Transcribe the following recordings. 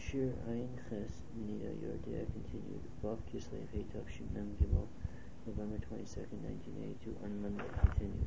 Shir Ayin Ches Nida Yordea continued. Vav Kislev Hey Tavshin Mem Gimel, November 22nd, 1982, on Monday continued.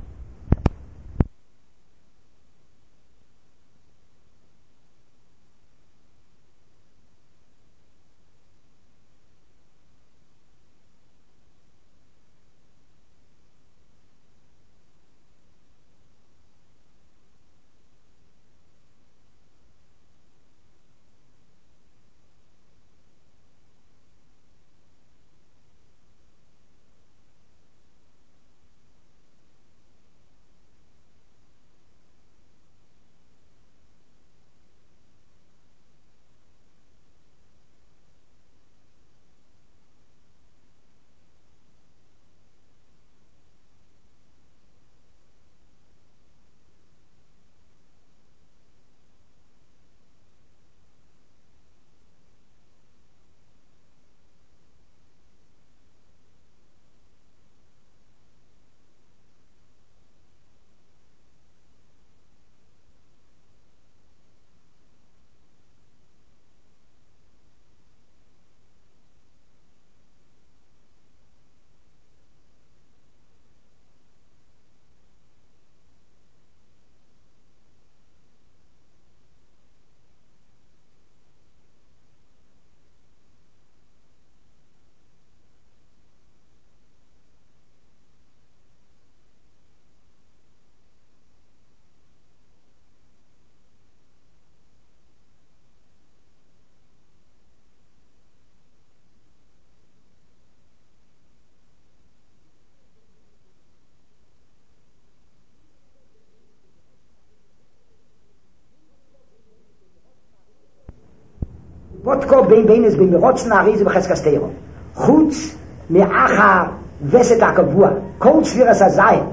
Wotko beines bin rotzen a riese becheskastero khutz me'acha veset akavua kol svira sai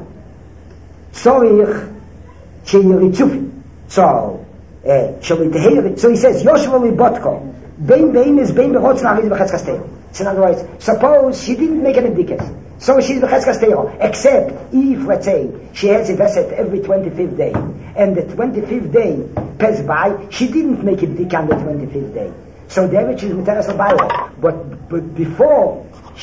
sorich cheyritzufi so shall we hear it? So he says Yoshua li botko beines bin rotzen a riese becheskastero. So in other words, suppose she didn't make an indicus, so she's becheskastero, except if, let's say, she has a veset every 25th day, and the 25th day passed by, she didn't make a dick on the 25th day. So there she's Miteres L'Bayla. But before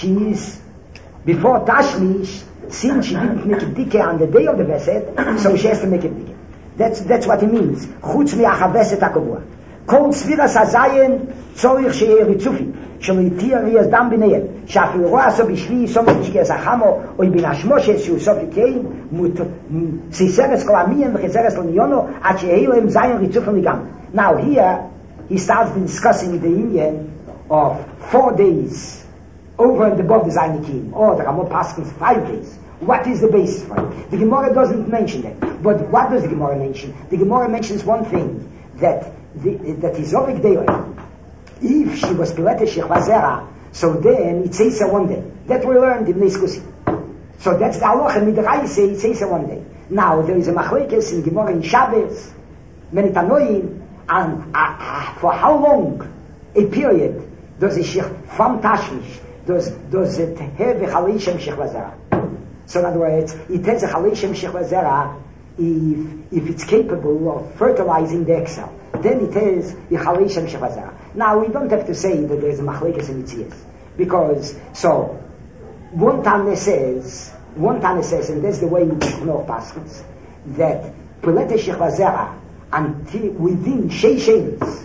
Tashmish, since she didn't make a dike on the day of the Veset, so she has to make a dike. That's what it means. Chutz mi'acha Veset HaKavua. Kol Tzviras HaZayin tzorich she'er ritzufi. Shelitir riyas dam b'neiel. Sha'afil roa so b'shvi so m'tishki asachamo oi bin hashmoshes shu sof l'kein tziseres kol amiyem v'chizeres l'niyono ad she'eilem zayin ritzufim ligam. Now here, he starts discussing the Indian of 4 days over and above the Zainikim, or the Ramot Paskins 5 days. What is the basis for it? The Gemara doesn't mention that. But what does the Gemara mention? The Gemara mentions one thing, that is Ovik Deire. If she was Pilete Shechvazera, so then it says her 1 day. That we learned in Neiskusi. So that's the halacha, Midrash say it says her 1 day. Now there is a machlekes in Gemara in Shabbos, Menitanoim, and for how long a period does a sheikh from Tashmish does it have a Chalei Sheikh Vazera? So in other words, it has a Chalei Sheikh Vazera if it's capable of fertilizing the excel. Then it has a Chalei Sheikh Vazera. Now we don't have to say that there is a machlekes in Mitzias, because so one Tana says, and that's the way we know Paschals, that Pilete Sheikh Vazera until within Sheishenis,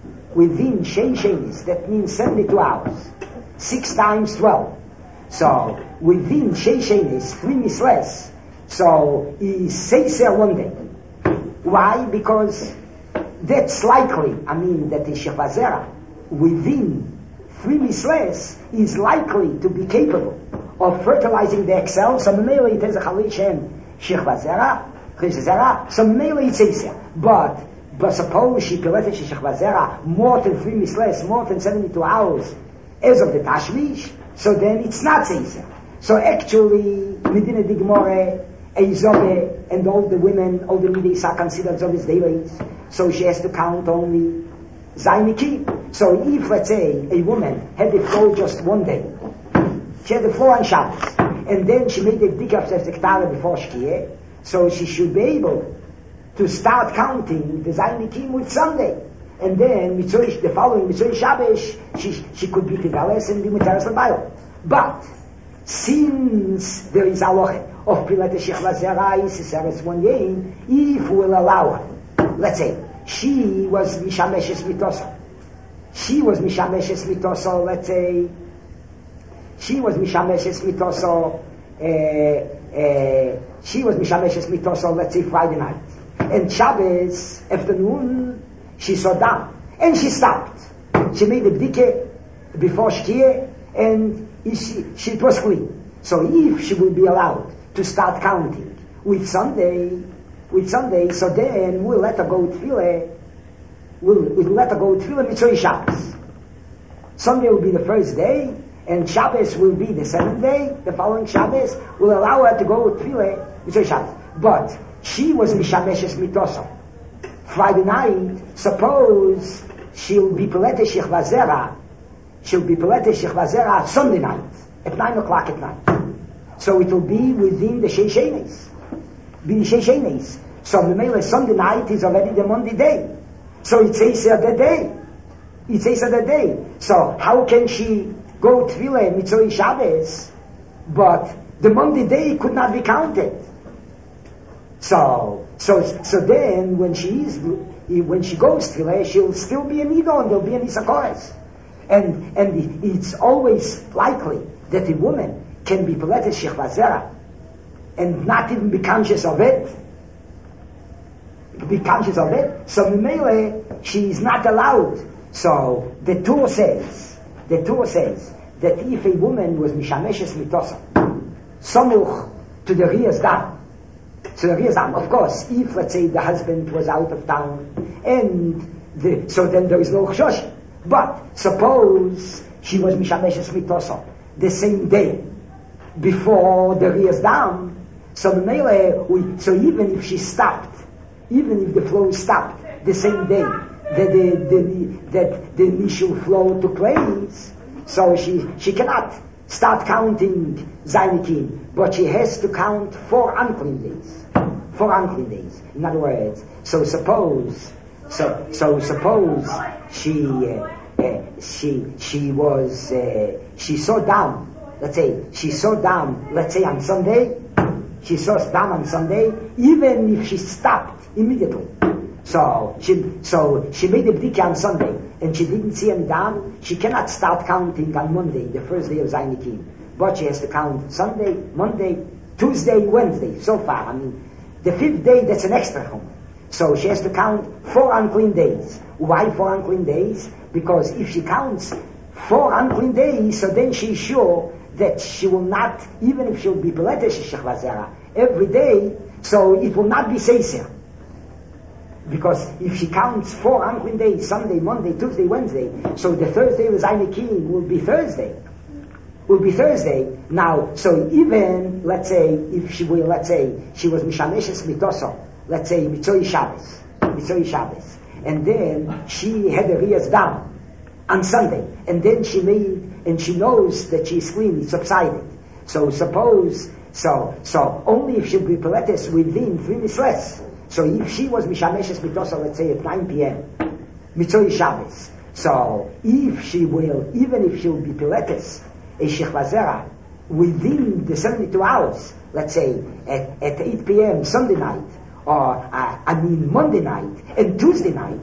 that means 72 hours, 6 times 12. So within Sheishenis, 3 misles, so he says there 1 day. Why? Because that's likely, that the Shechvazera within 3 misles is likely to be capable of fertilizing the excel, so mainly it has a Chalei Shem Shechvazera, so mainly it says there. But suppose she pileted Shechvazera more than 3 misles, more than 72 hours as of the Tashmish, so then it's not Seiser. So actually, Medina Digmore, Eizobe, and all the women, all the middays are considered Zobe's dailies, so she has to count only Zainiki. So if, let's say, a woman had the flow just 1 day, she had the flow on Shabbos, and then she made a dikaf sektara before Shkiyeh, so she should be able to start counting the Zainikim with Sunday. and then the following Mitzvah Shabbos, she could be Tigalis and be Muteres L'Bayil. But since there is halacha of Pilat Shechva Zera Yisiseres one yein, if we will allow her, let's say she was Mishameshes Mitoso. She was Mishameshes Mitoso, let's say. She was Mishameshes Mitoso. She was Mishameshes Mitoso, let's say Friday night. And Shabbos afternoon, she saw down. And she stopped. She made a bdike before Shkia, and it was clean. So if she will be allowed to start counting with Sunday, so then we'll let her go with Tefillah. We'll let her go with Tefillah Mitzvah Shabbos. Sunday will be the first day, and Shabbos will be the seventh day. The following Shabbos will allow her to go with Tefillah Mitzvah Shabbos. But she was Mishameshes Mitoso. Friday night, suppose she'll be Pelete Shechva Zera. She'll be Pelete Shechva Zera Sunday night at 9 o'clock at night. So it will be within the Sheishenes. So the Sunday night is already the Monday day. So it says the day. So how can she go Tefillah Mitzvah Shabbos, but the Monday day could not be counted? So then when she goes Tefillah, she'll still be an Ido and there'll be an Isakores. And it's always likely that a woman can be Pelete Shechva Zera and not even be conscious of it. So Mimele, she is not allowed. So the Torah says that if a woman was Mishameshes Mitosa, Samuch to the Riyas Dam, of course, if let's say the husband was out of town, so then there is no Choshen. But suppose she was Mishameshes Mitosa the same day before the Riyas Dam, so even if she stopped, even if the flow stopped the same day that the initial flow took place, so she cannot start counting Zainikim, but she has to count 4 unclean days. 4 unclean days. In other words, so suppose she saw down. Let's say on Sunday. She saw down on Sunday, even if she stopped immediately. So she made a bdika on Sunday, and she didn't see any down. She cannot start counting on Monday, the first day of Zainikim. But she has to count Sunday, Monday, Tuesday, Wednesday. So far, the 5th day, that's an extra home. So she has to count 4 unclean days. Why 4 unclean days? Because if she counts 4 unclean days, so then she's sure that she will not, even if she'll be Pelete Shechva Zera every day, so it will not be Seiser. Because if she counts 4 unclean days, Sunday, Monday, Tuesday, Wednesday, so the Thursday of Zainikim will be Thursday. Now, so even, let's say, if she will, let's say, she was Mishameshes Mitoso, let's say, Mitzvah Shabbos, and then she had a Riyas Dam on Sunday, and then she knows that she's clean, it's subsided. So only if she'll be Peletes within 3 Misles. So if she was Mishameshes Mitosa, let's say at 9 p.m., Mitzvah Shabbos. So even if she'll be Peletes, a Shechva Zera, within the 72 hours, let's say at 8 p.m. Sunday night, or Monday night, and Tuesday night,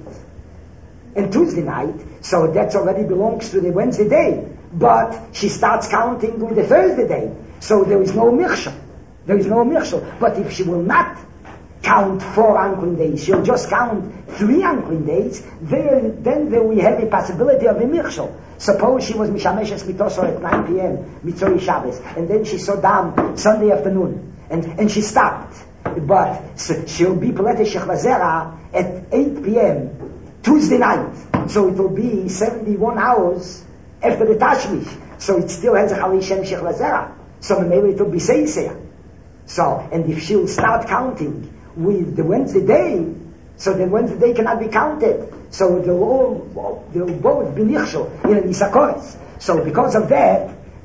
so that already belongs to the Wednesday day. But she starts counting with the Thursday day, so there is no Michshel. But if she will not count 4 unclean days, she'll just count 3 unclean days, then there we have a possibility of a Michshel. Suppose she was Mishameshes Mitoso at 9 p.m., Mitzvah Shabbos, and then she saw down Sunday afternoon, and she stopped. But she'll be Pelete Shechva Zera at 8 p.m. Tuesday night. So it will be 71 hours after the Tashmish. So it still has a Chalishem Shechva Zera. So maybe it will be Seiser. So, and if she'll start counting with the Wednesday day, so the Wednesday day cannot be counted. So they'll both be Nichshel in an Isakores. So because of that,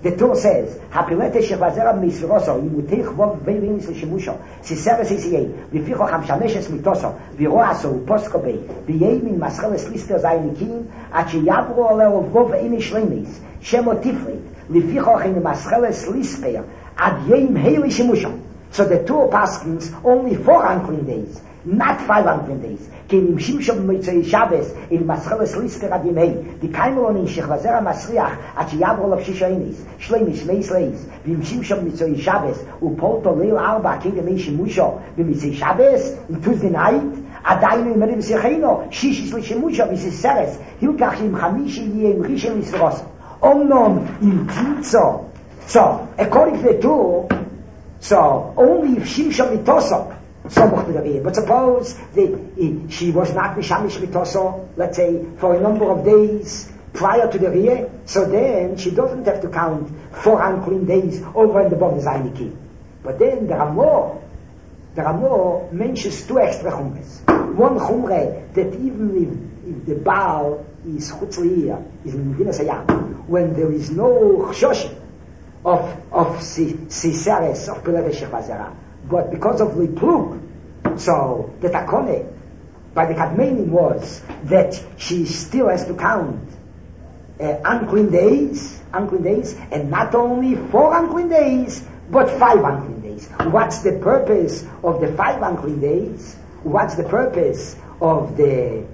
The Torah says, "Hapilete shechvazera misroso imutich vov veivinis l'shemusho siseres isiyei v'ficho hamshameshes mitoso v'roaso uposko bei v'yei min mascheles lister zaynikim at sheyavro oleo vov ini shlemis shemo tifrit v'ficho in mascheles lisper ad yeim heili shemusho." So the Torah paskins only 4 unclean days, not 5 unclean days. Kenim shimshom mitzvah Shabbos in mascheles lister ad yemei v'kaimon in shechvazera masriach at sheyavro lo pshishoinis shlemis meis leis v'im shimshom mitzvah Shabbos upolto leil arba kegem ei shemusho v'mitzvah Shabbos in Tuesday night adaynu imerim secheno shishis l'shemusho v'siseres hilkach im chamishi yem rishon lisros omnom im titzo. So according to the Torah, so only if Shimshon mitoso, so mocht the Rebbe. But suppose that she was not mishamish mitoso, let's say for a number of days prior to the Rebbe, so then she doesn't have to count 4 unclean days over and above the Zayniki. But then there are more mentions 2 extra chumres. One chumre that even if the Baal is chutzliya, is in Medina Sayam, when there is no chshosh of Siseres, of Pilete Shechvazera, but because of Liplug, so the Takone by the Kadmenim was that she still has to count unclean days, and not only 4 unclean days, but 5 unclean days. What's the purpose of the 5 unclean days? What's the purpose of the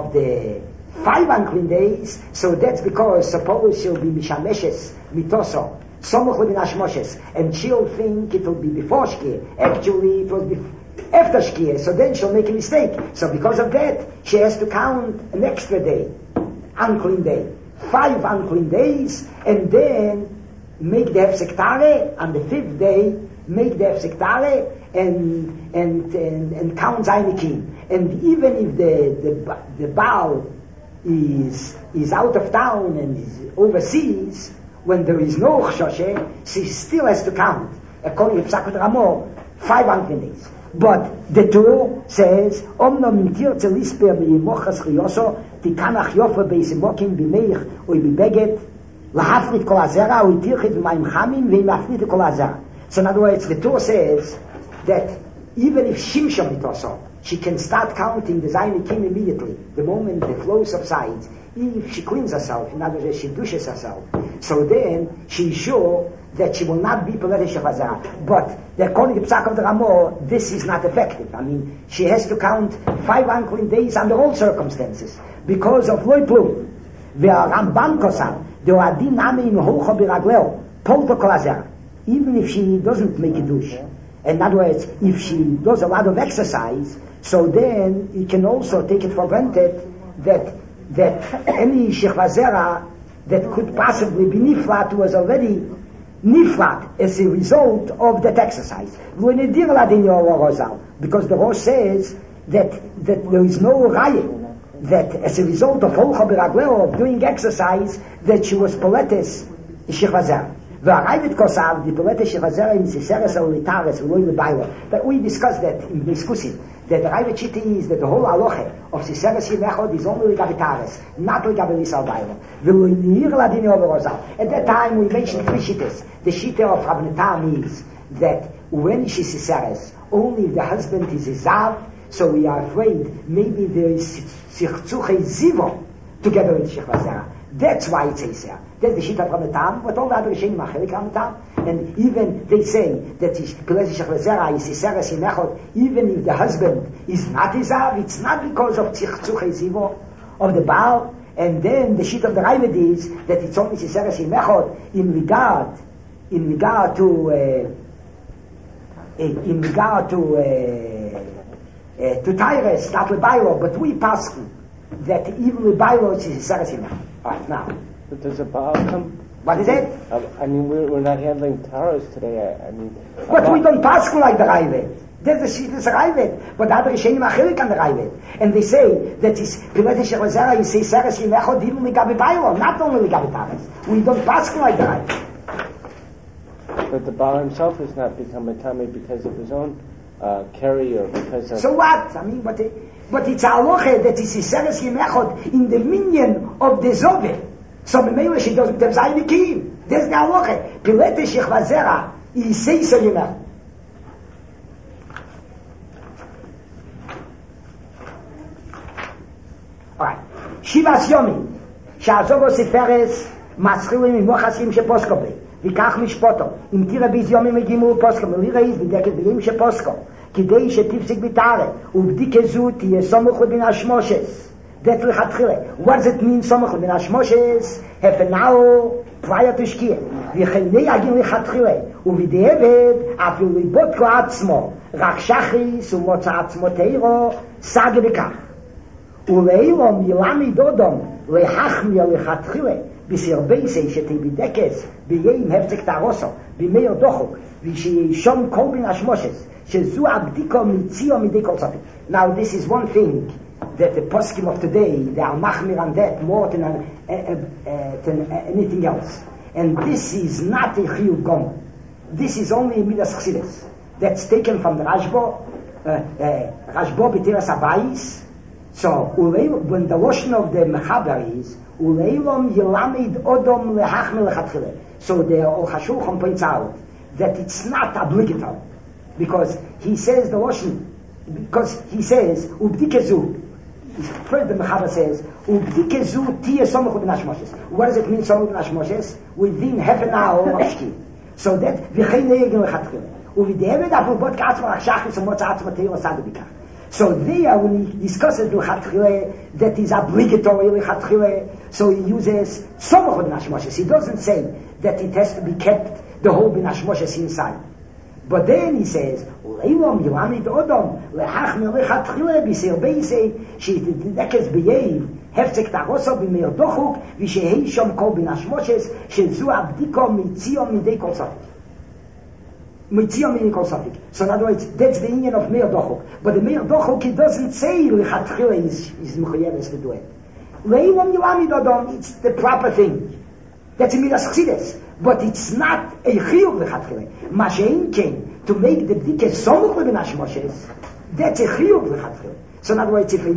5 unclean days? So that's because suppose she'll be Mishameshes, Mitoso, and she'll think it will be before Shkia. Actually, it was after Shkia, so then she'll make a mistake. So because of that, she has to count an extra day, unclean day. 5 unclean days, and then make the Hefsek Tareh on the 5th day, make the Hefsek Tareh, and count Zainikim. And even if the Baal is out of town and is overseas, when there is no chshoshe, she still has to count, according to Psakot Ramo, 5 unclean days. But the Torah says, Omnom tirtze lisper b'yimochas chiyoso, tikanach yofa b'yisimokim b'meich or b'beget, lahafrit kol hazera, or tirchit b'mayim chamim, v'imafrit kol hazera. So in other words, the Torah says that even if Shimshon mitoso, she can start counting the Zainikim immediately, the moment the flow subsides. If she cleans herself, in other words, she douches herself, so then she is sure that she will not be Pilete Shechvazera. But according to Psak of the Ramo, this is not effective. I mean, she has to count 5 unclean days under all circumstances because of Loi Plum. Ve'Ramban Kosam, De'oadin Nami Imhocha Biragleo, Polto Kolazera. Even if she doesn't make a douche. In other words, if she does a lot of exercise, so then you can also take it for granted that any Shechvazera that could possibly be Niflat was already Niflat as a result of that exercise. Because the Rosh says that there is no Raya, that as a result of Holcha B'Ragleo, of doing exercise, that she was Poletes Shechvazera. That we discussed that in discussing that the Raiva Chiti is that the whole halacha of Siseres Yimechod is only Ligabitaris, not Ligabilisal Baila. At that time we mentioned 3 shittas. The shitta of Rabbi Tam is that when she's Siseres, only if the husband is Izav, so we are afraid maybe there is Sichzuche Zivo together with Shechvazera. That's why it's Eser. That's the Shita from the Tam, but all the other Rishonim are Chelik from the Tam. And even they say that Pilete Shechvazera is Siseres Yimechod, even if the husband is not Izav, it's not because of Tzchuche Zivo of the Baal. And then the Shita of the Raivad is that it's only Siseres Yimechod in regard to Tyrus, not Lebailo, but we pass that even Lebailo is Siseres Yimechod. Right, now. But does a Baal come? What is it? I mean, we're not handling taros today. I mean... But we don't pass like the Raivet. There's a Raivet. But the other Rishonim are Chelik on the Raivet. And they say that is Pilete Shechvazera, you say Siseres Yimechod, even Ligabi Bailo, not only Ligabi Tares. We don't pass like the Raivet. But the Baal himself has not become a Tamei because of his own carry or because of... So what? I mean, but it's a halacha that is Siseres Yimechod in the minion of the Zove. So Memele she doesn't have Zainikim. That's the halacha. Pilete shechva zera, he says so you know. Alright. Shivas Yomi, שעזובו ספרס, מסחילים עם מוחסים שפוסקו בי, וכך משפוטו, אם תראה ביז יומים הגימו פוסקו, ולי ראיז בדקת בלים שפוסקו, כדי שתפסיק בתארה, ובדיקה זו תהיה סומך לבין השמושס. That's לכתחילה. What does it mean סומך לבין השמושס? הפנאו פרייר תשקיע. וכני יגין לכתחילה, ובדיעבד אפילו לבודקו עצמו, רק שחריס ומוצא עצמו תאירו, סגה בכך. ולאילום ילמד אודום להחמיא לכתחילה בסרבייסי שתבדקס ביים הפסק תערוסו במאיר דוחוק ושישום כל בין השמושס שזו הבדיקו מציאו מדי כל ספק. Now this is one thing that the poskim of today they are machmir on that more than anything else, and this is not a chiyuv gom. This is only a midas chsidis that's taken from the Rashbo B'tiras Abayis. So, when the lotion of the Mechaber is, Uleilom Yilamid Odom Lehachmel Lechatchile. So the Ol HaShulchan points out that it's not obligatory. Because he says the lotion, because he says, Ubdikezu. First the Mechaber says, Ubdikezu Tiye Somach Ubin Hashmoshes. What does it mean, Somach Ubin Hashmoshes? Within half an hour of Shki. So that, V'chei Neegin Lechatchile. Uvidevet Apu Bot Ka'atzma Achshachis Umotza Atzma Teiro Sadabikach. So there, when he discusses L'chatchile, that is obligatory L'chatchile, so he uses Somach Bin Hashmoshes. He doesn't say that it has to be kept, the whole Bin Hashmoshes inside. But then he says, Uleilom Yilamid Odom, Lehachmel L'chatchile, B'sir Beisei, She'tidekes B'yev, Hefzek Taroso B'meir Dochuk, V'shehei Shom Kol Bin Hashmoshes, Shezu Abdiko Mitzio Midei Kol Safik. So in other words, that's the union of Meir Dochok. But the Meir Dochok, he doesn't say L'chatchile is Mechuyeves to do it. Leilom Yilamid Odom, it's the proper thing. That's a Midas Chsides. But it's not a Chiyuv L'chatchile. Mashein came to make the Dike Somach L'bin Hashmoshes, that's a Chiyuv L'chatchile. So in other words, if a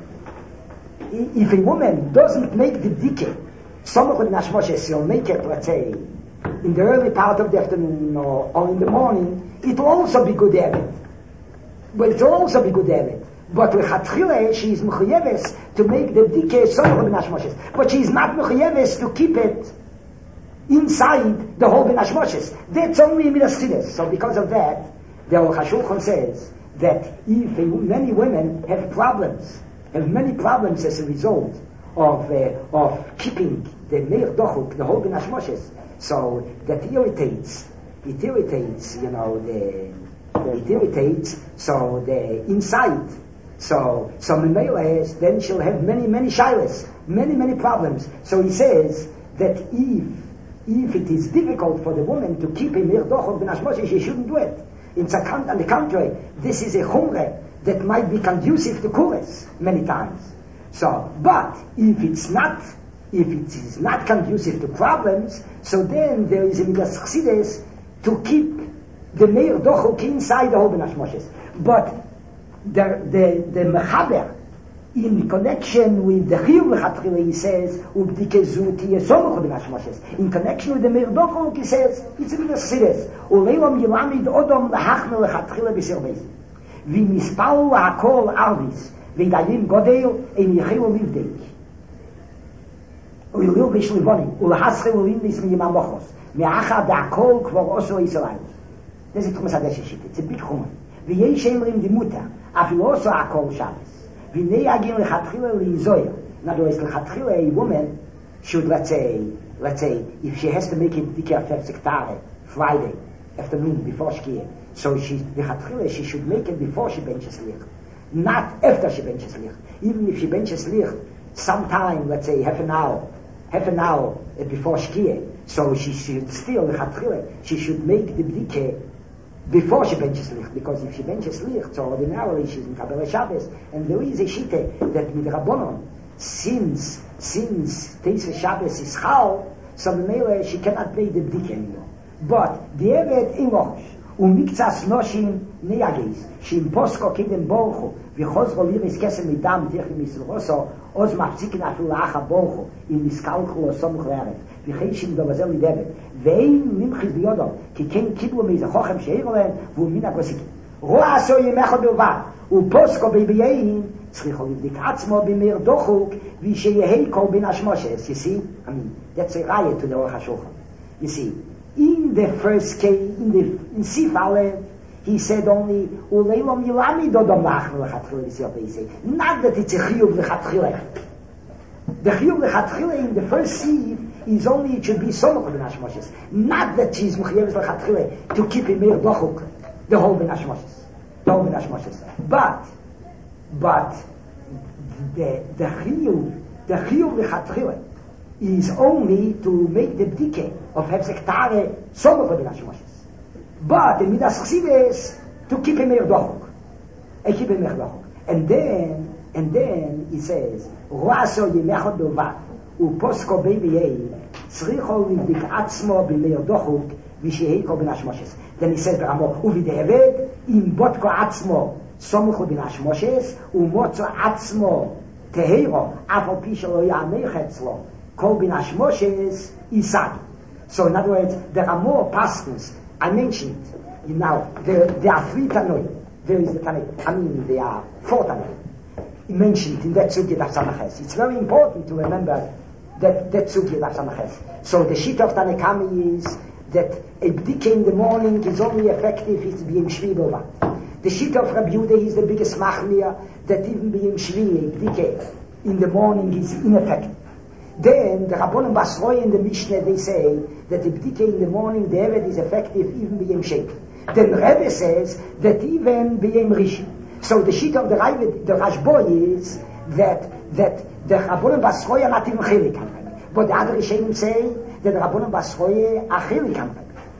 woman doesn't make the Dike Somach L'bin Hashmoshes, she'll make it, let's say, in the early part of the afternoon or in the morning, it will also be good habit. But it will also be good habit. But L'chatchile, she is mechuyeves to make the dike somach bin hashmoshes. But she is not mechuyeves to keep it inside the whole bin hashmoshes. That's only midas chidus. So because of that, the Ol HaShulchan says that if many women have many problems as a result of keeping the meir dochuk, the whole bin hashmoshes, so that irritates, so the inside. So Memele, then she'll have many shilas, many problems. So he says that if it is difficult for the woman to keep a mir dochok ben hashmoshes, she shouldn't do it. On the contrary, this is a chumre that might be conducive to kules many times. So, but if it is not conducive to problems, so then there is a midas chsides to keep the meir dochok inside the whole ben hashmoshes. But the mechaber in connection with the chiyuv lechatchile, he says ubdikezu tiye somach ben hashmoshes. In connection with the meir dochok, he says it's a midas chsides. Uleilom yilamid odom lehachmel lechatchile b'sir beis v'mispal hakol arvis v'dalim godel ein yechelu livdei. Ulil b'shlivoni ulhaschel ulinnis miyimam mochos me'achad hakol kvar oso Yisrael. This is Tumas Hadesh shit. It's a big chumah. V'yesh emrim dimuta afil oso hakol Shabbos v'nei agin lechatchile lizoyer. In other words, lechatchile, a woman should, let's say, if she has to make it dikar sektare Friday afternoon before shkiyah, so lechatchile she should make it before she benches licht, not after she benches licht. Even if she benches licht sometime, let's say half an hour before shkiyah, so she should still lechatchile she should make the dikar before she benches licht, because if she benches licht, so ordinarily she's in Kabbalah Shabbos, and there is a shite that with Rabbonon, since Teisah Shabbos is Chal, so Memele she cannot make the dik anymore. But the Eved in Rosh, ומקצס נושים נייגייס, שאם פוסקו קדם בורחו, וחוזרו ליריס קסם מדם תכי מסלרוסו, עוז מפסיקן אפילו לאחה בורחו, אם נסקלחו לו סומך לערב, וחישים דובזר לדבת, ואין נמחיס ביודו, כי כן קיבלו מאיזה חוכם שהעירו להם, והוא מן הגוסיקים. רוע עשו ימחו בלבד, ופוסקו ביביין, צריכו לבדיק עצמו במיר דוחוק, ושיהי כל בין השמושס. You see? I mean, that's a riot to the Orach HaShulchan. You see, in the first case, in Sif Aleph, he said only, Uleilom Yilami Dodom Lach L'chatchile, you see what they say. Not that it's a Chiyuv L'chatchile. The Chiyuv L'chatchile in the first Sif is only it should be Somach Ben HaShmoshes. Not that she's Mechiyeves L'chatchile to keep in Mir Dochuk, the whole Ben HaShmoshes. The whole Ben HaShmoshes. But the Chiyuv L'chatchile is only to make the decay of Hefsektare Somach Ben HaShmoshes. But the Midas Chsides to keep him Dochuk. And then he says, Ruaso Yemechot Dovad, Uposko Bebiei, Tzricho Livdik Atzmo B'Meir Dochuk, Visheheiko Ben HaShmoshes. Then he says, Beramo, Uvideheved, Im Botko Atzmo, Somucho Ben HaShmoshes, Umotzo Atzmo, Teheiro, Afal Pishalo Yamechetzlo, Kol Ben HaShmoshes, Isagi. So in other words, there are more pastors. I mentioned it. Now, there are 3 Tanoi. There is the Tanoi. I mean, there are 4 Tanoi. Mentioned in that Sugya Daf Samaches. It's very important to remember that Sugya Daf Samaches. So the sheet of Tanekami is that a bdike in the morning is only effective if it's being Shvi Bovat. The sheet of Rabbi Yehuda is the biggest machmir that even being Shvi, a bdike in the morning is ineffective. Then the Rabbonim Basroi in the Mishnah, they say that the bdike in the morning, the Evet is effective even being Sheikh. Then Rebbe says that even being Rishi. So the sheet of the Rashbo is that the Rabbonim Basroi are not even Chilik. But the other Rishonim say that the Rabbonim Basroi are Chilik.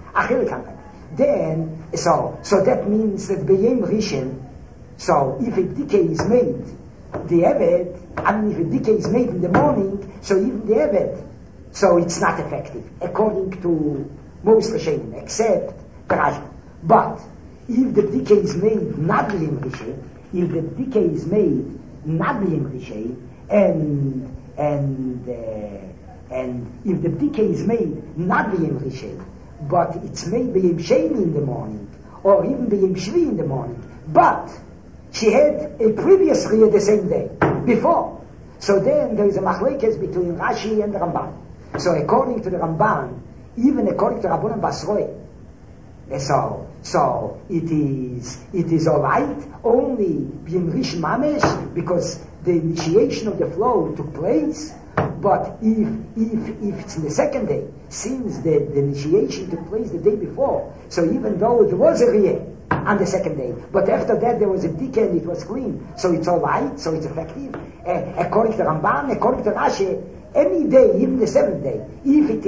Then, so that means that being Rishon, so if a bdike is made, the Evet, I mean, if a decay is made in the morning, so even the Evet, so it's not effective, according to most Rishonim, except the Rashba. But if the decay is made not being Rishay, and if the decay is made not being Rishay, but it's made being Sheni in the morning, or even being Shvi in the morning, but she had a previous Riyah the same day, before. So then there is a machlekes between Rashi and the Ramban. So according to the Ramban, even according to Rabbonim Basroi, so it is all right only being Rish Mamesh because the initiation of the flow took place. But if it's in the second day, since the initiation took place the day before, so even though there was a Riyah on the second day, but after that there was a decay and it was clean, so it's all right, so it's effective. According to Ramban, according to Rashi, any day, even the 7th day, if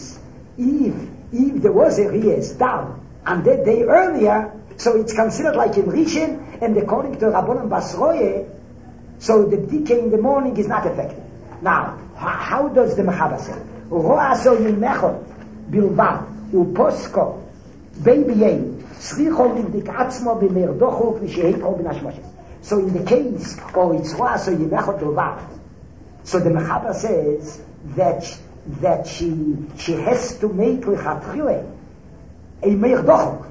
there was a Riyah done on that day earlier, so it's considered like in Rishon, and according to Rabbonim Basroi, so the decay in the morning is not effective. Now, how does the Mechaber say? Ro'aso yimechot bilvad uposko beibiyei sricho livdik atzmo b'meir dochuk v'sheheiko ben HaShmoshes. So in the case, it's ro'aso yimechot bilvad. So the Mechaber says that she has to make lechatchile a meir dochuk.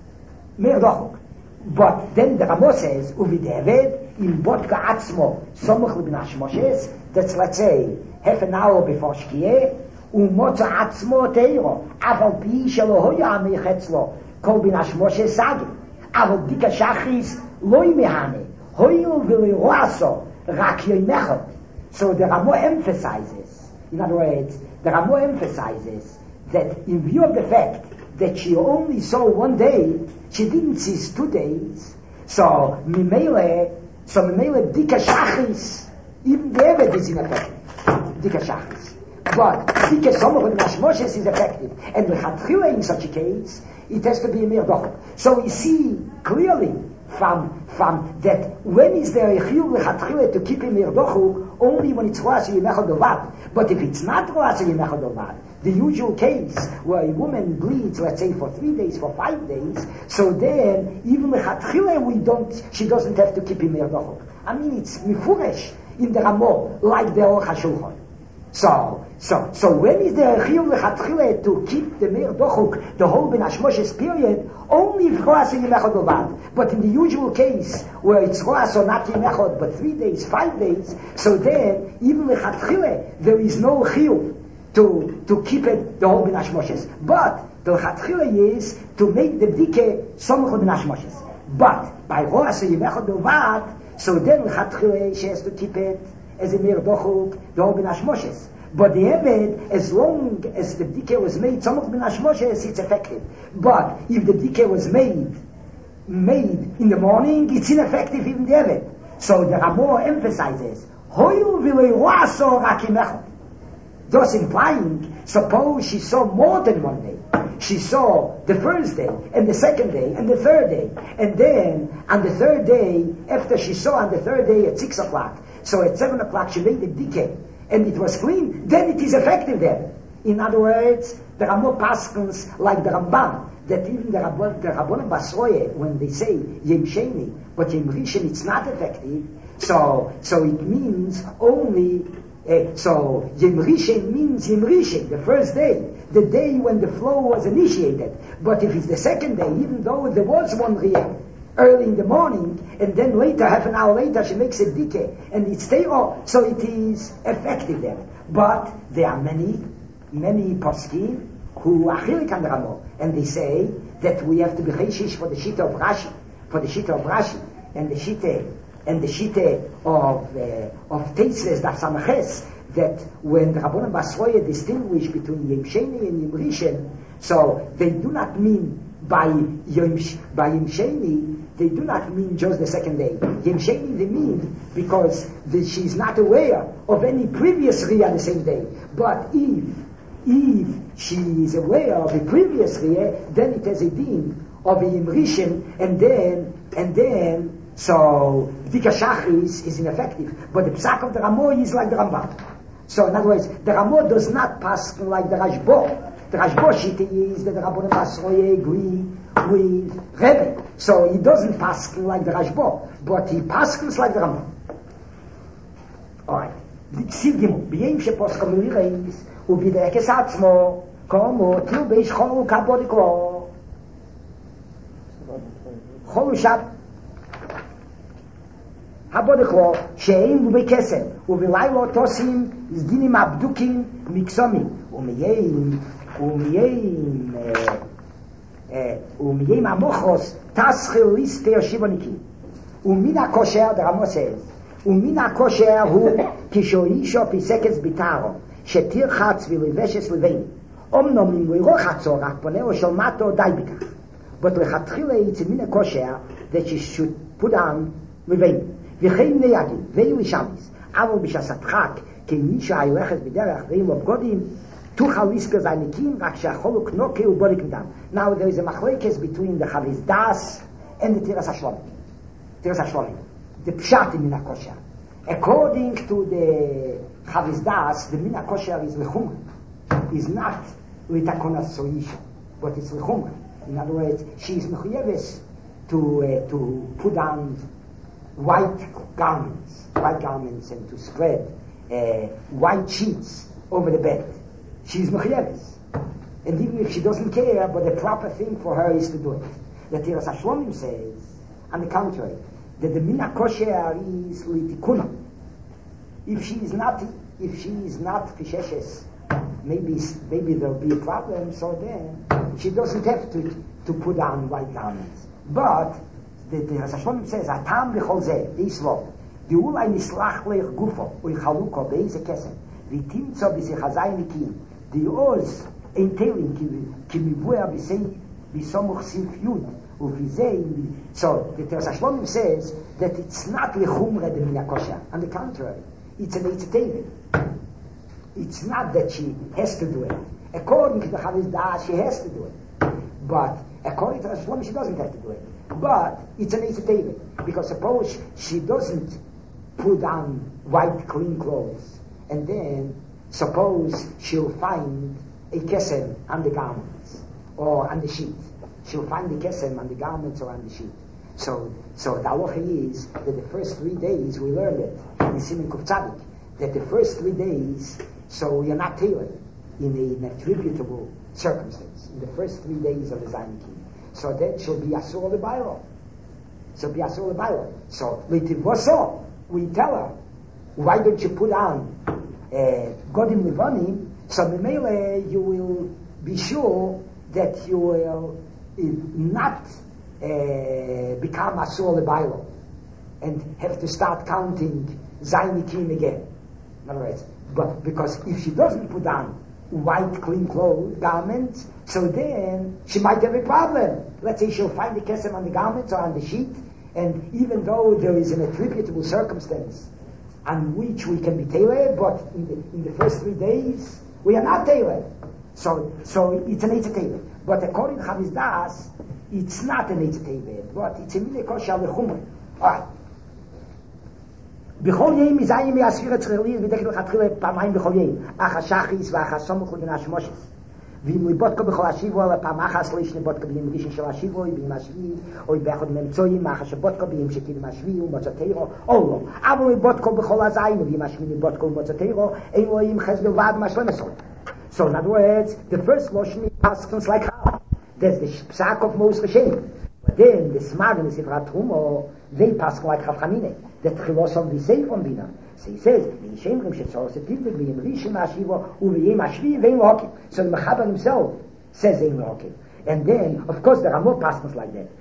But then the Ramo says, uvideved in botka atzmo somuch ben HaShmoshes. That's, let's say, half an hour before Shkiyeh, umotza atzmo teiro, aval pi shelo hoya amechetzlo, kol bin HaShmoshes sagi, aval dika shachris loy mehane, hoyil v'leroaso, rak yoymechot. So the Ramo emphasizes, in other words, that in view of the fact that she only saw one day, she didn't see 2 days, so mimele dika shachris, even the Evet is ineffective. Dika Shachris. But Dika Somach Ben HaShmoshes is effective. And the Chatchila in such a case, it has to be a Mir Dochuk. So we see clearly from that when is there a chiyuv lechatchila to keep him mirdochuk only when it's roas yimechad dovad. But if it's not roas yimechad dovad, the usual case where a woman bleeds, let's say for 3 days, for 5 days, so then even lechatchila she doesn't have to keep him mirdochuk. I mean, it's mifuresh in the Ramah, like the Aruch HaShulchan. So when is there a chiyuv lechatchila to keep the Meir Dochuk, the whole Ben Hashmoshes period, only if roas yimechad dovad. But in the usual case, where it's roas or not yimechad, but 3 days, 5 days, so then, even lechatchila, there is no chiyuv to keep it, the whole Ben Hashmoshes. But the lechatchila is to make the dike somach Ben Hashmoshes. But by roas yimechad dovad, so then lechatchila she has to keep it as a Meir Dochuk, the whole Ben Hashmoshes. But the Eved, as long as the dike was made, some of Ben Hashmoshes, it's effective. But if the dike was made in the morning, it's ineffective even the Eved. So the Ramah emphasizes, Hoyu v'lei roaso rak yimechad. Thus implying, suppose she saw more than 1 day. She saw the first day, and the second day, and the third day. And then, on the third day, after she saw on the third day at 6 o'clock, so at 7 o'clock she made the dike, and it was clean, then it is effective then. In other words, the Ramah paskins like the Ramban, that even the Rabbanim Basroye, when they say Yom Sheni, but Yom Rishon it's not effective, so it means only, so Yom Rishon means Yom Rishon, the first day, the day when the flow was initiated. But if it's the second day, even though there was one Riyah, early in the morning, and then later, half an hour later, she makes a dike, and it stays off, so it is effective then. But there are many poskim who are chilik on the Ramah, and they say that we have to be chayshish for the shita of Rashi, and the shita of Teitses Daf Samaches, that when the Rabbanim Basroye distinguish between Yom Sheni and Yom Rishon, so they do not mean by Yom Sheni, they do not mean just the second day. Yom Sheni they mean because she is not aware of any previous Riyah the same day. But if she is aware of the previous Riyah, then it has a din of a Yom Rishon, and then so Dika Shachris is ineffective. But the Psak of the Ramah is like the Rambam. So in other words, the Ramah does not pass like the Rashbo. The Rashbo shita is that the Rabbanim Basroye agree with Rebbe. So he doesn't pass like the Rashbo, but he passes like the Ramah. Alright. Ksiv Gimel. B'yem sheposkom lireis, u'bidekes atzmo, komo, tlu beish cholu kabodiklo. Cholu shab. הבודכו שאין ובקסם ובלילה תוסים זדינים הבדוקים מקסומים ומיים המוחוס תסחיל ליסטר שיבוניקים ומן הכושר דרמו says ומן הכושר הוא כשאישו פיסקס ביטרו שתרחץ ולבשס לבין אמנם אם לא ירוחצו רק פונהו של מטו די בכך but לכתחילה יצא מן הכושר that she should put on לבין וכן נהגים, ואילו שמיס, אבל בשסתחק, כמישה הילכת בדרך, ואילו בגודים, תוכל לסקר זיניקים, רק שהחולו כנוקה ובודיק מדם. Now there is a machlekes between the Chavis Das and the Tiras HaShlomim. The Pshat in Mina Kosher. According to the Chavis Das, the Mina Kosher is lechumra. Is not litakonas soisha, but it's lechumra. In other words, she is mechuyeves to put on white garments and to spread white sheets over the bed. She's mechuyeves. And even if she doesn't care, but the proper thing for her is to do it. The Tiras HaShlomim says, on the contrary, that the Mina Kosher is litikuna. If she is not Chisheshes, maybe there'll be a problem, so then she doesn't have to put on white garments. But the Hashem says, "Atam b'chol zeh v'islo, diulay nislach leich gufo u'chaluko be'eze kesem v'timtzo b'zichazay nikim di'oz entailing ki mivuah b'somuch sif yud u'vizei." So the Hashem says that it's not lechumra the Mina Kosher. On the contrary, it's an eitzatevin. It's not that she has to do it. According to the Chavis Das, she has to do it. But According to Shlomi, she doesn't have to do it. But it's an Eisa Teva. Because suppose she doesn't put on white, clean clothes, and then suppose she'll find a kesem on the garments, or on the sheet. She'll find the kesem on the garments or on the sheet. So the halacha is that the first 3 days, we learned it in Siman Kuf Tzadik, that the first 3 days, so you're not tailored in an attributable circumstance, in the first 3 days of the Zayin Ki. So that shall be Asur L'Bayro. So L'Tivoso, we tell her, why don't you put on Godim Levonim, so Memele you will be sure that you will not become Asur L'Bayro and have to start counting Zayin Ki again. In other words, but because if she doesn't put on white, clean clothes, garments, so then she might have a problem. Let's say she'll find the kesem on the garments or on the sheet, and even though there is an attributable circumstance on which we can be tailored, but in the first 3 days, we are not tailored. So it's an Eitz Teva. But according to Chavis Das, it's not an Eitz Teva, but it's a Mine Kosher Lechumre. Alright. בכל יום מזיים מהספירת צחרלית ודקת לכתחילה פעמיים בכל יום אך השחיס ואך הסומך ובין השמושס ואם לבודקו בכל השיבו על הפעם אחת ליש לבודקו ביום ראשון של השיבו ביום השביעי או באחד ממצויים אך שבודקו ביום שקידם השביעי ומוצאתירו או לא אבל לבודקו בכל הזיים וביום השביעי לבודקו ומוצאתירו אין לו עם חס בלבד משלם עשו. So in other words, the first lotion is Paskins like how there's the psak of Moshe Hashem, but then the smag and the Sifrat Trumo they pass like Chafchamine. That Chilosom we say from Bina. So he says, so the Mechaber himself says Ein Lokim. And then, of course, there are more passages like that.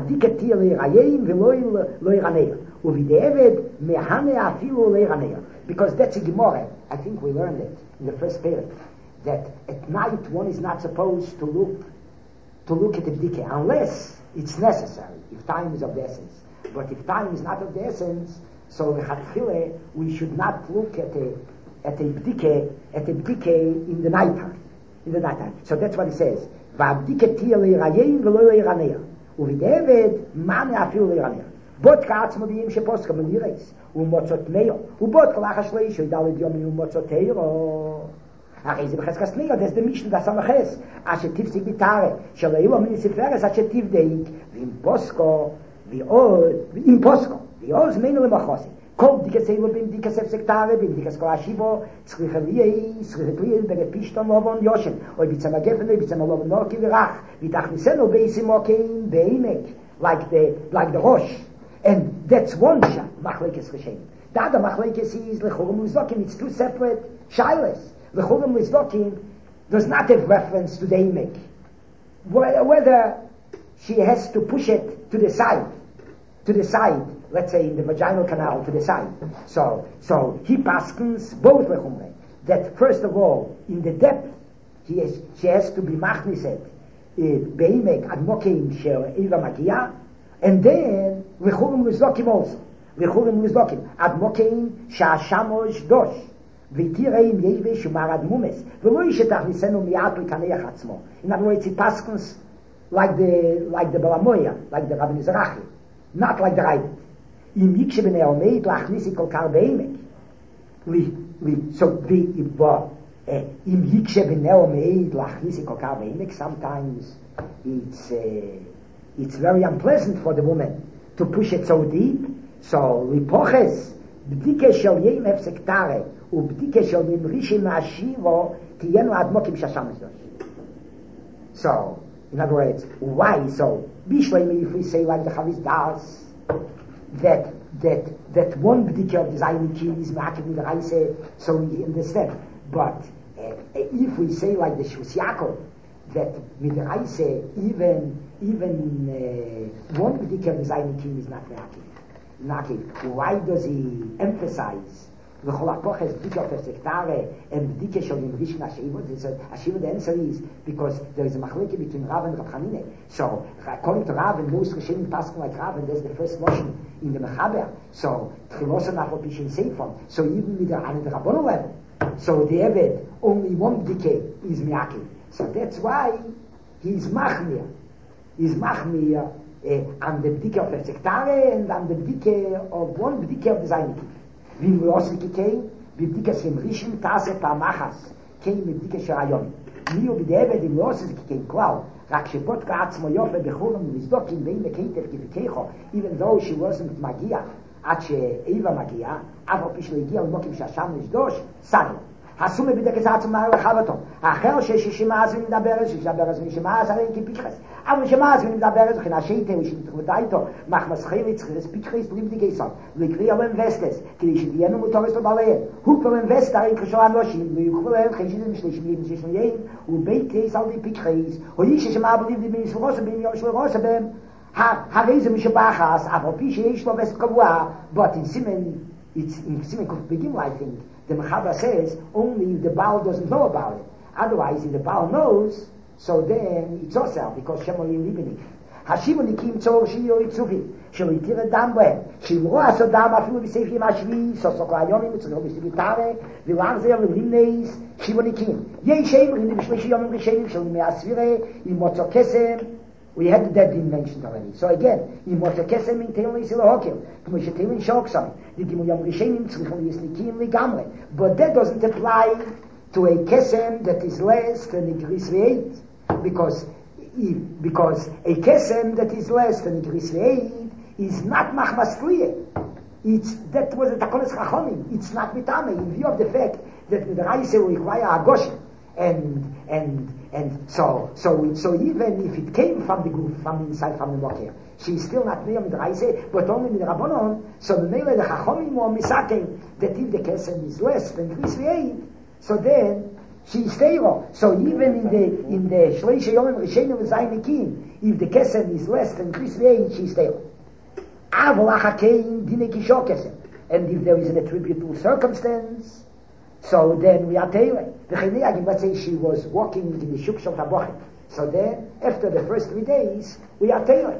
Because that's a Gemara. I think we learned it in the first period. That at night one is not supposed to look at the Bdike unless it's necessary, if time is of the essence. But if time is not of the essence, so we should not look at a bdike in the nighttime. So that's what he says. V'abdike tia le'irayim v'lo le'iraneya. U'vid'eved mane afilu le'iraneya. Bot ka'atzmo b'yim sheposka m'lireis. U'motzot meyo. U'bot kolach ha'shleish u'idalid yomi u'motzot teiro. Ach, זה בחזקס ניר, das der Mischen, das Samachs. Asche tifsig bitare. Shaleilo min siferes asche tifdeik. V'im posko, v'im posko. V'oz meinu le'machosi. Kol dikaseilu bim dikasef sektare, bim dikasko ashibo, tzricheliei, berepishton lovon yoshen. Oi bitzama gefen, oi bitzama lovon norki v'rach. V'tachnisenu beisim okeim be'imek. Like the Rosh. And that's one shot, machlekes Rishem. The other machlekes is lechurim l'zdokim. It's two separate shilas. Lechurim l'zdokim does not have reference to the imek. Whether she has to push it to the side, let's say in the vaginal canal to the side. So he paskins both lechumre. That first of all, in the depth, she has to be machniset beimek ad mokeim shel eva magia, and then lechurim l'zdokim also. Lechurim l'zdokim ad mokeim sha'ashamosh dosh. V'tireim yevesh umarad mumes. V'lo yishetachnisenu mi'at l'kaneach atzmo. In other words, he paskins like the Balamoya, like the Rabbi Mizrahi, not like the Ravid. Im yikshe b'nei omeit lachnisi kol kar beimek. So im yikshe b'nei omeit lachnisi kol kar beimek. Sometimes it's very unpleasant for the woman to push it so deep. So lipoches b'dike shel yeim hefsektare u'b'dike shel mimrishim ma'ashivo tiyenu admokim shasham ezdosh. So in other words, why? So bishleimi, if we say like the Chavis Das, that one b'dike of the Zayin Ki is ma'akev mid'raisa, so we understand. But if we say like the Shus Yaakov, that mid'raisa even one b'dike of the Zayin Ki is not ma'akev. Why does he emphasize the Cholapoches b'dike of Sektare and b'dike shel Yimrish Nashiva? The answer is because there is a machleke between Rav and Rav Chanine. So according to Rav and most Rishonim passing like Rav, and there's the first motion in the Mechaber. So Tchilosa Nachol Pishin Seifon. So even with the Rabbono level, so the Eved only one b'dike is mi'akev. So that's why he's machmir is mach mir an der Bdike auf 40 Tage und an der Bdike auf one Bdike auf der Seite. Wie wir ausdrücken können, wie Bdike sind Rischen, Tasse, Parmachas, kein mit Bdike Sharayon. Mir und der Ebed im ausdrücken klar, רק שפות כעצמו יופי בחולם ובסדוקים ואם בקייטר כבקייכו, even though she wasn't מגיע, עד שאיבה מגיע, אף על פי שלא הגיע למוקים שהשם לשדוש, סדר. הסומה בדק את עצמו מהר לחלתו. האחר ששמעז ונדבר את זה, שדבר את זה, שמעז עליהם כפיתחס. אבל שמעז ונדבר את זה, כנה שייטה ושנתחבדה איתו, מחמס חייליץ, חרס פיתחס, בלי בדיקי סוד, לקריא עליהם וסטס, כדי שתהיינו מוטורס לבעליהם. הוא כבר להם וסט, הרי קשור אנושים, ויוכלו להם חיישים משלישים לימים ששניים, ובית קייס על די פיתחס, או איש ששמע בליב די ביניס ורוסה, בין יום של רוסה בהם, הרי זה משבחס, אבל פי שיש לו וסט קבוע, but in Simen Kuf Begimel, I think, the Mechaber says only if the Baal doesn't know about it. Otherwise, if the Baal knows, so then it's also because Shemolim Libenik. Hashimonikim Tzor Shio Itzufim, Shelitir Dam Bem, Shimro Asodam Afilu B'Seifim Ashvi, Sosoklayonim, Tzor B'Sivitare, Vilanzer, Limneis, Shimonikim. Yeshem, Rindim Shleshi Yomim Rishenim, Shelim Asvire, Imotzo Kesem. We had that being mentioned already. So again, in Motakesem in Teilin Silahokim, K'moshe Teilin Shoksam, the Gimuyam Rishenim Tzrichon Yislikim Ligamre. But that doesn't apply to a Kesem that is less than a Gris Ve'ed. Because a Kesem that is less than a Gris Ve'ed is not Machmas Kliye. That was a Takones Chachomim. It's not Mitame, in view of the fact that the Raise will require Agoshin. And so even if it came from the group, from inside, from the Moker, she's still not near with the Raise, but only with the Rabbanon, so the Mele, the Chachomim, or Misakim, that if the Kesem is less than Gris Ve'ed, so then she's stable. So even in the Shleisha Yomim Rishenim V'Zaynikim, if the Kesem is less than Gris Ve'ed, she's stable. And if there is an attributable circumstance, so then we are tailing. Let's say she was walking in the Shuk Shal Tabochim. So then, after the first 3 days, we are tailing.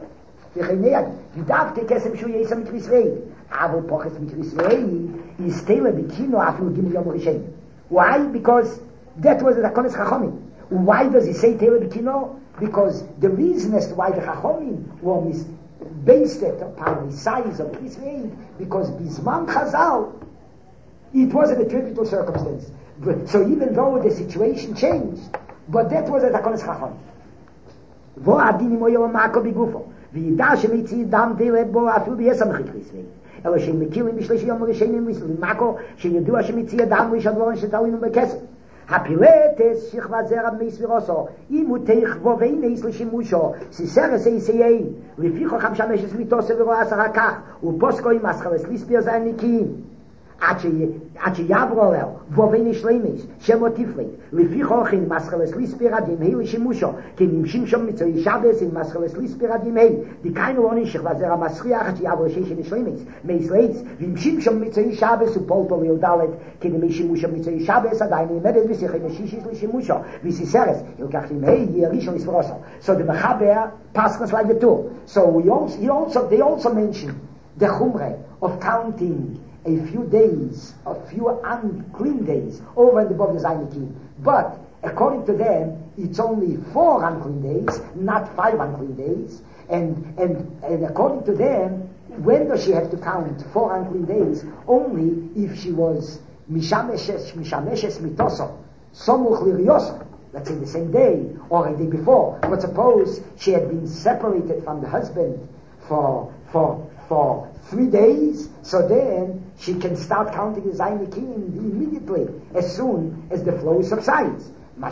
Why? Because that was the Takonis Chachomim. Why does he say Taylor Bikino? Because the reason as to why the Chachomim were based upon the size of Israel, because Bisman Chazal, it was an attributable circumstance. So even though the situation changed, but that was a Takonis Chachomim. Vo adini moyo mako bigufo. וידע שמציא דם דלת בו אפילו ביסם חית ישראל. אלא שהם מכירים בשלישי יום ראשונים מקו שידוע שמציא דם ושדבורן שתלינו בכסף. הפילטס שכבה זרע מסבירוסו, אם הוא תכבו ואינס לשימושו, סיסרס איסיין, לפיכו 5 משס מיתוסו ורואה 10 כך, ופוסקו עם אסחלס ליספיר זה הניקים. עד שיעברו עליו, ואין שלמיס, שמו תפלי, לפיכו עם אסחלס ליספיר עדים, היו לשימושו, כי נמשים שם מצוי שבס עם אסחלס ליספיר עדים, דיקיינו לא נשך וזר המסריח, עד שיעברו שישן שלמיס, מייסלייס, ונמשים שם מצוי שבס, ופולטו ליודלת, כי נמשים שם מצוי שבס, עדיין נמדת ושיחי משישיס לשימושו, וסיסרס, ילקח עם יהיה ראשון לסברוסו. So the Mechaber passes like the two. So they also mention the Chumre of counting a few days, a few unclean days over and above the Zainikim. But according to them, it's only 4 unclean days, not 5 unclean days. And according to them, when does she have to count 4 unclean days? Only if she was mishameshes mitoso, somuch lirioso, let's say the same day or a day before. But suppose she had been separated from the husband for 3 days, so then she can start counting the Zainikim immediately, as soon as the flow subsides.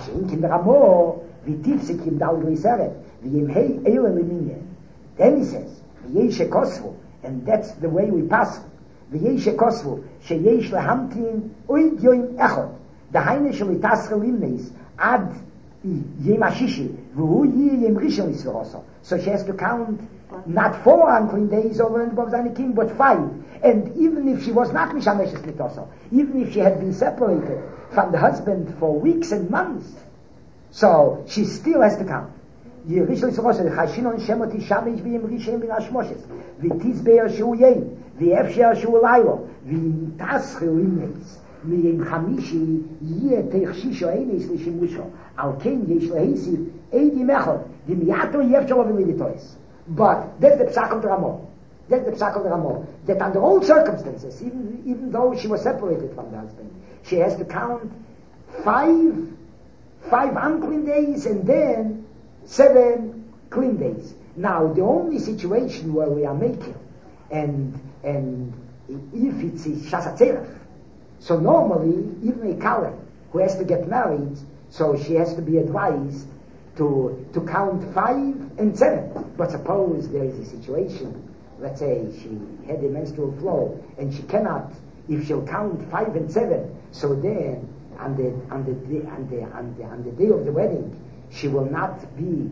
Then he says, and that's the way we pass. The Heine shall be tasche limnes ad yem ashishi, v'hu yem rishon yisroso. So she has to count not 4 unclean days over and above Zainikim, but 5. And even if she was not mishameshes mitoso, even if she had been separated from the husband for weeks and months, so she still has to count. Yirishon yisroso, chashinon shemoti shamesh v'yem rishon v'nashmoshes, v'tizbeir shu yem, v'efsher shu laylo, v'tasche limnes. מיין חמישי יהיה תכשישו אינס לשימושו על כן יש להסיף Eidi Mechel, the Miato Yevchel of the But that's the Psak of the Ramah. That's the Psak of the Ramah. That under all circumstances, even though she was separated from the husband, she has to count 5 unclean days and then 7 clean days. Now, the only situation where we are making, and if it's Shasatzerach, so normally, even a Kalen who has to get married, so she has to be advised to count 5 and 7. But suppose there is a situation, let's say she had a menstrual flow, and she cannot, if she'll count 5 and 7, so then on the day of the wedding, she will not be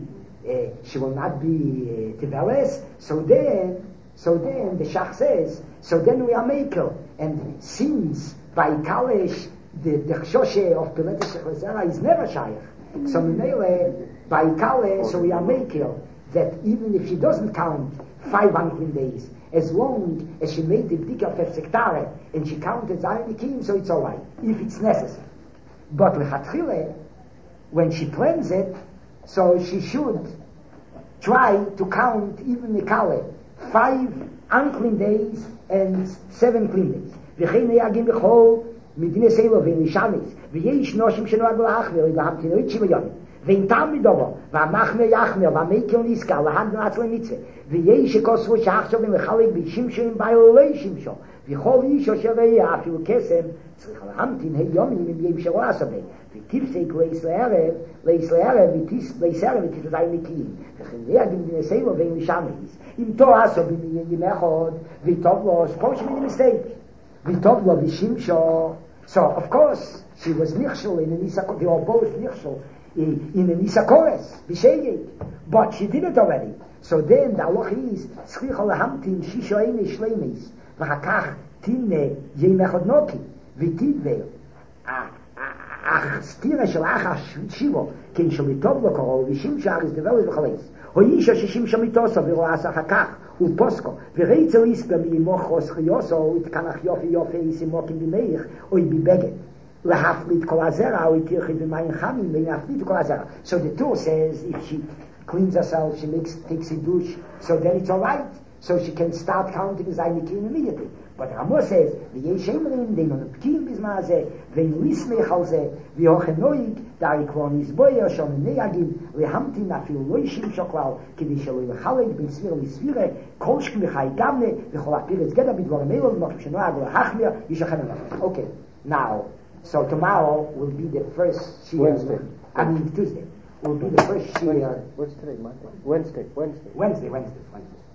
Tiveles. So then the Shach says, so then we are makel. And since by Kalesh the Chshoshe of Piletes Shechazera is never Shayach, so Minele by Kalesh, so we are makel that even if she doesn't count 5 unclean days, as long as she made the Bdika of Sektare and she counted Zayin Nikim, so it's alright, if it's necessary. But Lechatchile, when she plans it, so she should try to count even Mikale 5 unclean days and 7 clean days. וכן יגים בכל מדינה סלו ונשמס ויש נושים שנועדו לאחמר ובהם תנועית שוויון ואין טעם מדובו והמחמר יחמר והמקל נזכר להנדו עצלם מצווה ויש שכוספו שעכשיו ומחלק בשמשו בעלו לא שמשו וכל איש אשר ראה אפילו קסם צריך להמתין היומים אם ימשרו עשבה ותפסק לערב ותסערב ותתודאי נקיים וכן יגים מדינה סלו ונשמס אם תו עשו בימי אחד וטוב לו שכל שמיני מסתייק Vitovlo Vishimsho. So, of course, she was Nichshel in the Nisakores. They were both Nichshel in the Nisakores, Vishayek. But she did it already. So then the halach is, Tzricha lehamtin shisho eine shleimis, v'hakach tinne yemechod noki, v'tidvel. Ach, stira shel acha shivo, ken shel Vitovlo korol, Vishimsho aris develos v'chaleis. Hoyisha shishimsho mitoso, v'roas achakach. ופוסקו, ורצל איסקה מימוך חוסחיוסו, התקנח יופי יסימוקים במייך, או בבגד, להפליט כל הזרע, או תרחי במים חמים, ולהפליט כל הזרע. So the Torah says, if she cleans herself, she takes a douche, so then it's alright. So she can start counting Zainikim immediately. But Ramah says, ויש אמרים, די מנפקים בזמן הזה, ולסמך על זה, ויוכן נויג, דארי כבר נסבויר, שום נהגים, להמתין אפילו לא ישימשו כלל, כדי שלא יחלק בין סבירה לסבירה, כל שכמחי גמנה, וכל הפירץ גדע בדברים אלו, ומחשב שנוהג להחמיר, ישכן עליו. Okay, now, so tomorrow will be the first Shia. Wednesday. I mean Tuesday. Will be the first Shia. What's today, Monday? Wednesday. Wednesday.